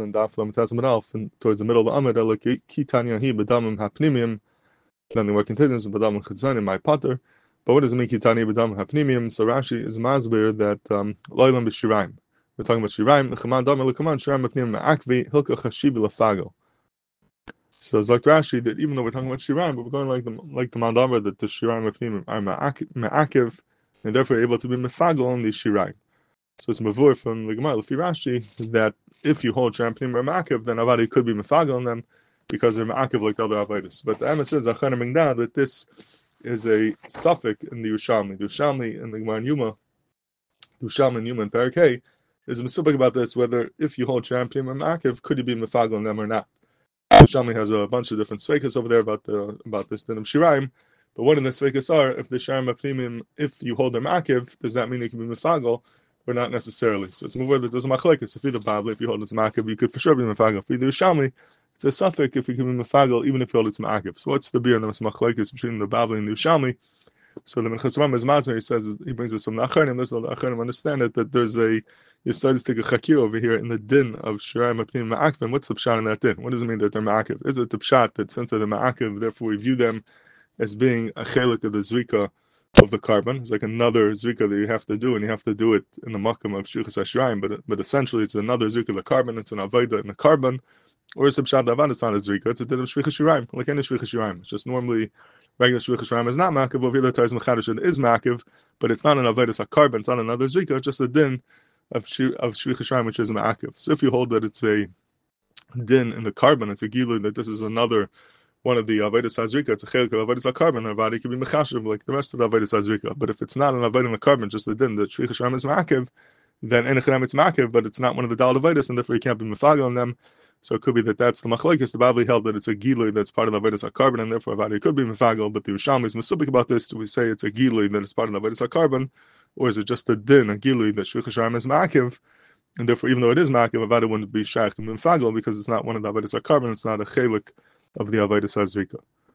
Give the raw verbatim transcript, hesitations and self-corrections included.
in Daf Lametazim Alf, and towards the middle of the Amid, like Kitanya he bedamim hapnimium. Then the word continues bedamim chutzanim my pater. But what does it mean Kitanya bedamim hapnimium? So Rashi is masbir that um loylam b'shiraim. We're talking about shiraim. L'chaman damar l'chaman shiraim hapnimium ma'akvi hilka chashibi lafago. So it's like Rashi that even though we're talking about shiraim, but we're going like the like the mandamar that the shiraim hapnimium are ma'akiv, and therefore able to be mefagel on the shiraim. So it's mavur from the Gemara Lefi Rashi that if you hold Shiraim or Ma'akiv, then Avadi could be mefagel on them because they're Ma'akiv like the other Avadas. But the Emma says Achana Mingdan that this is a suffix in the Yerushalmi. The Yerushalmi in the Gemara Yuma, the Yerushalmi in Yuma and Parakeh is a specific about this whether if you hold Shiraim or Ma'akiv, could you be mefagel on them or not? The Yerushalmi has a bunch of different sveikas over there about the about this din of Shiraim. But one of the sveikas are if the Shiraim Apnimim, if you hold them Ma'akiv, does that mean you can be mefagel? Or not necessarily. So it's more that there's a machlekes. If you the Babli, if you hold it's ma'akiv, you could for sure be mefagel. If you do Shalmi, it's a suffix if you can be mefagel, even if you hold it's ma'akiv. So what's the beer and the machlekes between the Babli and the Shalmi? So the Minchas Rambam is Mazner. He says he brings us from the Acharonim. There's the Acharonim understand it that there's a you started to take a chakir over here in the din of shiraim apnim ma'akiv. What's the pshat in that din? What does it mean that they're ma'akiv? Is it the pshat that since they're ma'akiv, therefore we view them as being a chelik of the zvika of the carbon? It's like another zrika that you have to do, and you have to do it in the makam of shlichus hashrayim. But but essentially, it's another zrika of the carbon. It's an avoda in the carbon, or it's a pshat avad. It's not a zrika. It's a din of shlichus hashrayim, like any shlichus hashrayim. It's just normally regular shlichus hashrayim is not makiv. Over here, ties mechadish it is makiv, but it's not an avoda. It's a carbon. It's not another zrika. It's just a din of shi, of shlichus hashrayim, which is makiv. So if you hold that it's a din in the carbon, it's a gilu that this is another one of the Avodas Hazrika, it's a chelik of Avodas HaCarbon, and Avadi can be mechashiv like the rest of the Avodas Hazrika. But if it's not an Avodah in the carbon, just the din, the Shricha Shem is Ma'akiv, then Enechanam it's Ma'akiv, but it's not one of the Dal Avodas, and therefore you can't be mefagel on them. So it could be that that's the machlekes. The Bavli held that it's a gilui that's part of the Avodas HaCarbon, and therefore Avadi could be mefagel, but the Rishalmi is mesubik about this. Do we say it's a gilui that is part of the Avodas HaCarbon, or is it just a din, a gilui that Shricha Shem is Ma'akiv, and therefore even though it is Ma'akiv, Avadi wouldn't be shaykh to mefagel because it's not one of the Avodas HaCarbon, it's not a chelik of the Avodas Hazrika.